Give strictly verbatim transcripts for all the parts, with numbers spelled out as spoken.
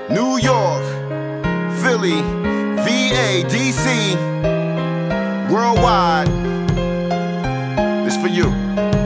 New York, Philly, V A, D C, worldwide. It's for you.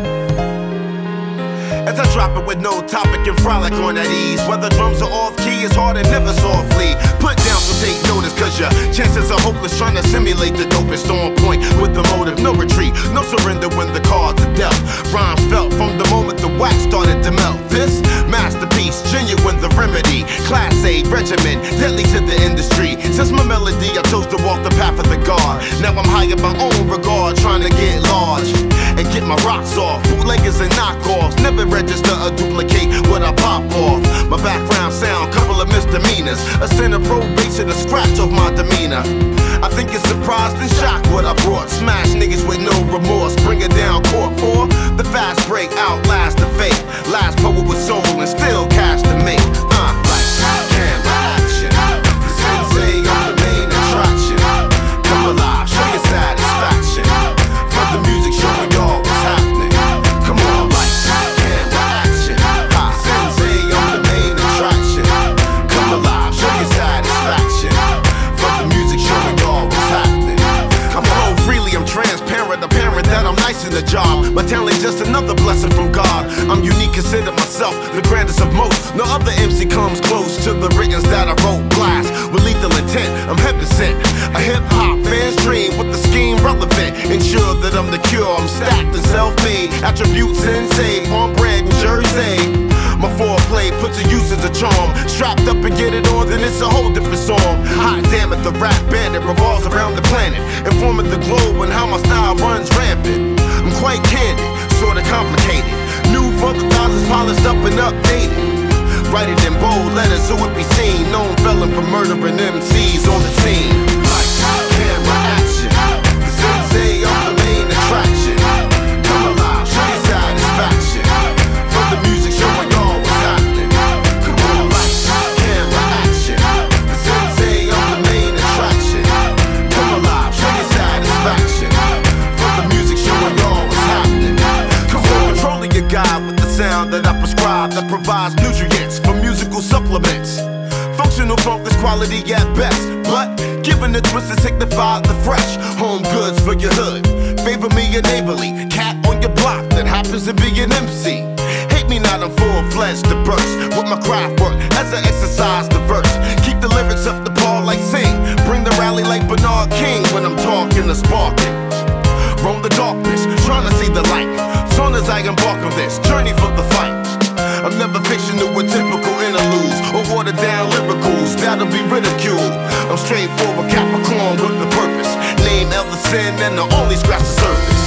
As I drop it with no topic and frolic on that ease. Whether drums are off key, it's hard and never softly. Put down so take notice, cause your chances are hopeless. Trying to simulate the dopest on point with the motive. No retreat, no surrender when the cards are dealt. Rhymes felt from the moment the wax started to melt. This masterpiece, genuine the remedy. Class A regimen, deadly to the industry. Since my melody, I chose to walk the path of the God. Now I'm high in my own regard, trying to get large and get my rocks off. Bootleggers and knockoffs, never register or duplicate what I pop off. My background sound, couple of misdemeanors, a sin of probation, a scratch off my demeanor. I think it's surprised and shocked what I brought. Smash niggas with no remorse, bring it down court for the fast break, outlast the fake. Last poet with soul and still cash to make. Uh, like camera action, the sensei, I'm the main attraction. Come alive, show your satisfaction. For the music showing y'all what's happening. Come on, like camera action, ha, sensei, I'm the main attraction. Come alive, show your satisfaction. For the music showing y'all what's happening. I flow freely, I'm transparent, apparent that I'm nice in the job. My talent's just another blessing from God. I'm unique, consider myself the grandest of most. No other M C comes close to the writtens that I wrote. Blast with lethal intent, I'm heaven sent. A hip-hop fan's dream with the scheme relevant. Ensure that I'm the cure, I'm stacked and self-made. Attributes insane, on bread and jersey. My foreplay puts a use as a charm. Strapped up and get it on, then it's a whole different song. Hot damn it, the rap bandit revolves around the planet, informing the globe on how my style runs rampant. I'm quite candid, sorta complicated. New for the thousands, polished up and updated. Write it in bold letters so it be seen. Known felon for murdering M Cs on the scene. Like camera action, the sensei, I'm the main attraction. Come alive, show your satisfaction. For the music showing y'all what's happening. Come on, like camera action, the sensei, I'm the main attraction. Come alive, show your satisfaction. For the music showing y'all what's happening. Come on, controlling your guide with the sound that I prescribe, that provides nutrients for musical supplements. Functional funk is quality at best, but giving a twist to signify the fresh. Home goods for your hood, favor me and neighborly. Cat on your block that happens to be an M C. Hate me not, I'm full-fledged to burst with my craft work as I exercise the verse. Keep the lyrics up the ball like sing. Bring the rally like Bernard King when I'm talking or sparking. Roam the darkness, trying to see the light. Soon as I embark on this journey for the fight, I'm never fictional with typical interludes or watered down lyricals that'll be ridiculed. I'm straightforward Capricorn with the purpose. Name Ellison and I only scratch the surface.